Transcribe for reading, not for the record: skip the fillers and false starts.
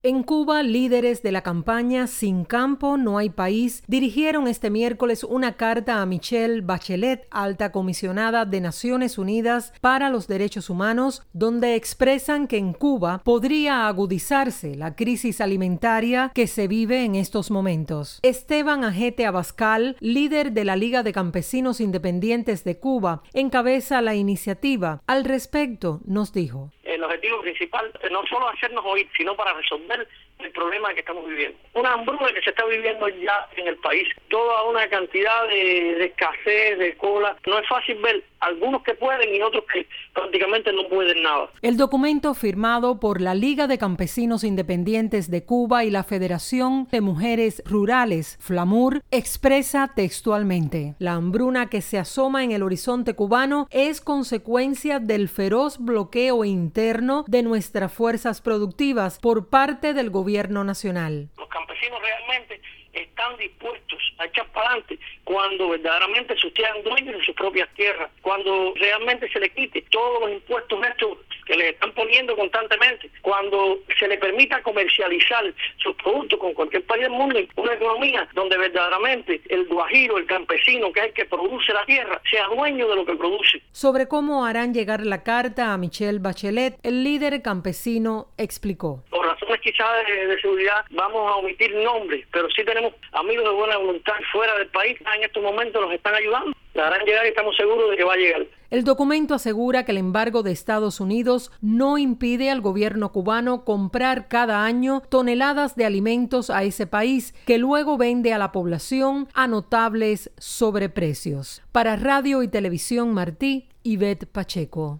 En Cuba, líderes de la campaña Sin campo no hay país dirigieron este miércoles una carta a Michelle Bachelet, alta comisionada de Naciones Unidas para los Derechos Humanos, donde expresan que en Cuba podría agudizarse la crisis alimentaria que se vive en estos momentos. Esteban Ajete Abascal, líder de la Liga de Campesinos Independientes de Cuba, encabeza la iniciativa. Al respecto, nos dijo: el objetivo principal es no solo hacernos oír, sino para resolver el problema que estamos viviendo. Una hambruna que se está viviendo ya en el país, toda una cantidad de escasez, de cola. No es fácil ver algunos que pueden y otros que prácticamente no pueden nada. El documento firmado por la Liga de Campesinos Independientes de Cuba y la Federación de Mujeres Rurales, FLAMUR, expresa textualmente: la hambruna que se asoma en el horizonte cubano es consecuencia del feroz bloqueo interno de nuestras fuerzas productivas por parte del gobierno nacional. Los campesinos realmente están dispuestos a echar para adelante cuando verdaderamente se sean dueños de sus propias tierras, cuando realmente se les quite todos los impuestos estos que les están poniendo constantemente, cuando se le permita comercializar sus productos con cualquier país del mundo, una economía donde verdaderamente el guajiro, el campesino, que es el que produce la tierra, sea dueño de lo que produce. Sobre cómo harán llegar la carta a Michelle Bachelet, el líder campesino explicó: por razones quizás de seguridad vamos a omitir nombres, pero sí tenemos amigos de buena voluntad fuera del país que en estos momentos nos están ayudando. La harán llegar y estamos seguros de que va a llegar. El documento asegura que el embargo de Estados Unidos no impide al gobierno cubano comprar cada año toneladas de alimentos a ese país, que luego vende a la población a notables sobreprecios. Para Radio y Televisión Martí, Ivette Pacheco.